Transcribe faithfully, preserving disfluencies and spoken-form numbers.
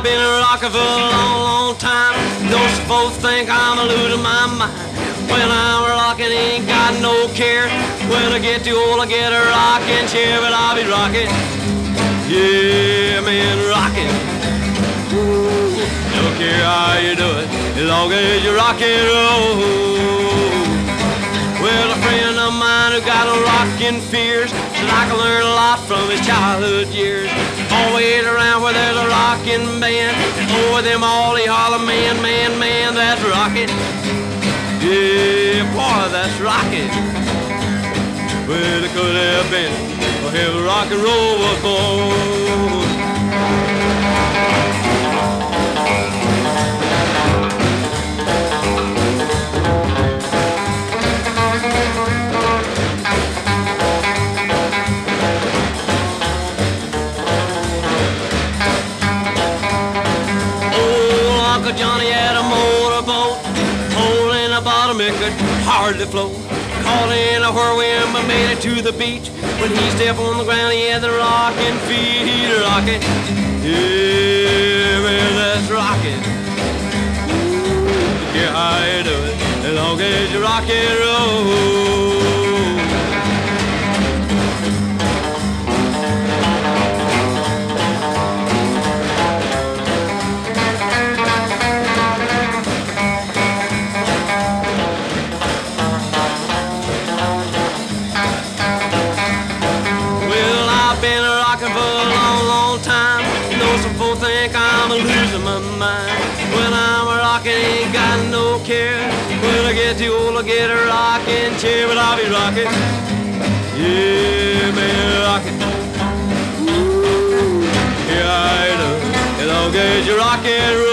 I've been rocking for a long, long time. Those folks think I'm losing my mind. When I'm rocking, ain't got no care. When I get too old, I get a rocking chair, but I'll be rocking. Yeah, man, rocking. Don't care how you do it, as long as you rock and roll. Well, a friend of mine who got a rockin' fears said I can learn a lot from his childhood years. Always around where there's a rockin' band, and over them all he holler, man, man, man, that's rockin'. Yeah, boy, that's rockin'. Well, it could have been for him rock and roll was born. Johnny had a motorboat, hole in the bottom it could hardly float. Caught in a whirlwind but made it to the beach. When he stepped on the ground he had the rockin' feet, he'd rockin'. Yeah, man, that's rockin'. Ooh, yeah, how you do it, as long as you rock and roll. Think I'm losing my mind. When I'm rocking, ain't got no care. When I get too old, I get a rocking chair, but I'll be rocking. Yeah, man, rocking. Ooh, yeah, I know. As long as you rock and roll.